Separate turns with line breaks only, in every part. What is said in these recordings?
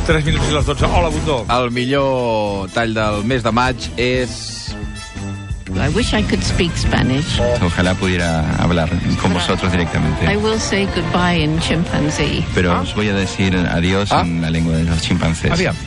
3 minuts i les 12. Hola, Bundó.
El millor tall del mes de maig és...
I wish I could speak Spanish.
Ojalá pudiera hablar con vosotros directamente.
I will say goodbye in chimpanzee.
Pero os voy a decir adiós en la lengua de los chimpancés.
Aviam.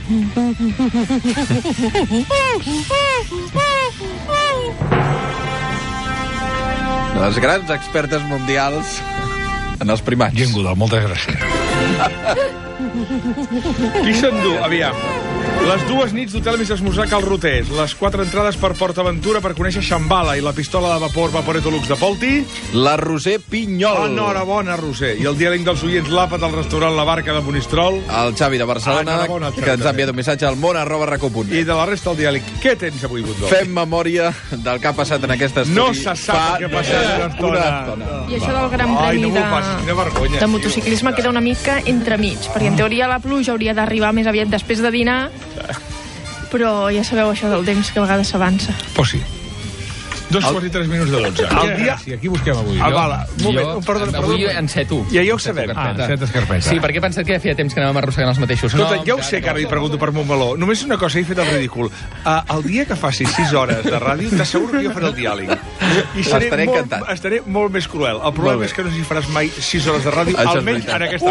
Les grans expertes mundials en els primats.
Gent Goodall, moltes gràcies. Qui s'endú? Aviam. Les 2 nits d'hotel més esmorzar Cal Roters, les 4 entrades per PortAventura per conèixer Shambhala i la pistola de vapor Vaporetto Lux de Polti.
La Roser Pinyol.
Enhorabona, Roser. I el diàleg dels oients, l'àpat al restaurant La Barca de Monistrol.
El Xavi de Barcelona,
Enhorabona, Xavi,
que ens ha
també.
enviat un missatge al món@raco.net.
I de la resta del diàleg, què tens avui, Bundó?
Fem memòria del que ha passat en aquest estudi.
No se sap el que ha passat en
una
estona.
estona.
I això del Gran
Ai,
Premi
no m'ho passis, quina vergonya.
de motociclisme queda una mica entremig, perquè en teoria la pluja hauria d'arribar més aviat després de dinar, però ja sabeu això del temps que a vegades s'avança.
Pues sí. 2:43 minuts de 12. El dia...
Sí, aquí busquem avui.
Vala, un moment, perdona.
Avui enceto.
Ja ho sabem.
Set escarpeta.
Sí, perquè he pensat que ja feia temps que anàvem arrossegant els mateixos.
Escolta, ja ho sé que ara li pregunto per Montmeló. Només una cosa, he fet el ridícul. El dia que faci 6 hores de ràdio, t'asseguro que jo faré el diàleg. I
Estaré encantat.
Estaré molt més cruel. El problema és que no sé si faràs mai 6 hores de ràdio,
Això és
almenys
veritat.
en aquesta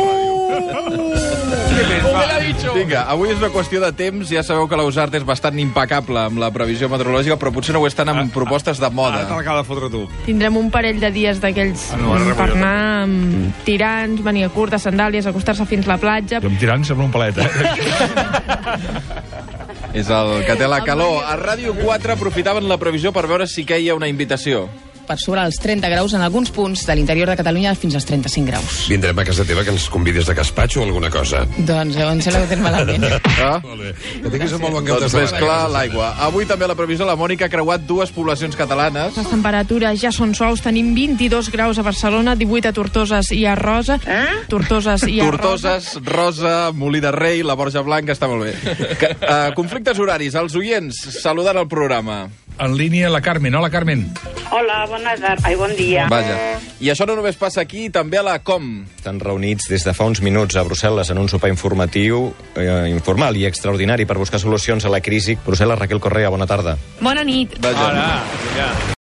ràdio.
Vinga, avui és una qüestió de temps. Ja sabeu que l'Ausart és bastant impecable amb la previsió meteorològica, però potser no ho és tant amb propostes de
Ara te
moda.
l'acaba de fotre tu.
Tindrem un parell de dies d'aquells per anar amb tirants, màniga curta, sandàlies, acostar-se fins a la platja.
Jo em tirant sembla un palet,
És el que té la calor. A Ràdio 4 aprofitaven la previsió per veure si queia una invitació.
Per sobre els 30 graus en alguns punts de l'interior de Catalunya fins als 35 graus.
Vindrem a casa teva que ens convidis de gaspatxo o alguna cosa.
Doncs em sembla que ho tens malament.
Ah?
Que tinguis un molt bon cap de
Doncs més
setmana.
clar, l'aigua. Avui també a la previsió la Mònica ha creuat 2 poblacions catalanes.
Les temperatures ja són suaus. Tenim 22 graus a Barcelona, 18 a Tortoses i a Rosa. Tortoses i a
Tortoses, Rosa, Molí de Rei, la Borja Blanca, està molt bé. Conflictes horaris, els oients saludant el programa.
En línia la Carmen. Hola, Carmen.
Hola, bona tarda. Ai, bon dia.
Vaja. I això no només passa aquí, també a la COM.
Estan reunits des de fa uns minuts a Brussel·les en un sopar informatiu, informal i extraordinari per buscar solucions a la crisi. Brussel·les, Raquel Correa, bona tarda.
Bona nit.
Vaja.
Ara, ja.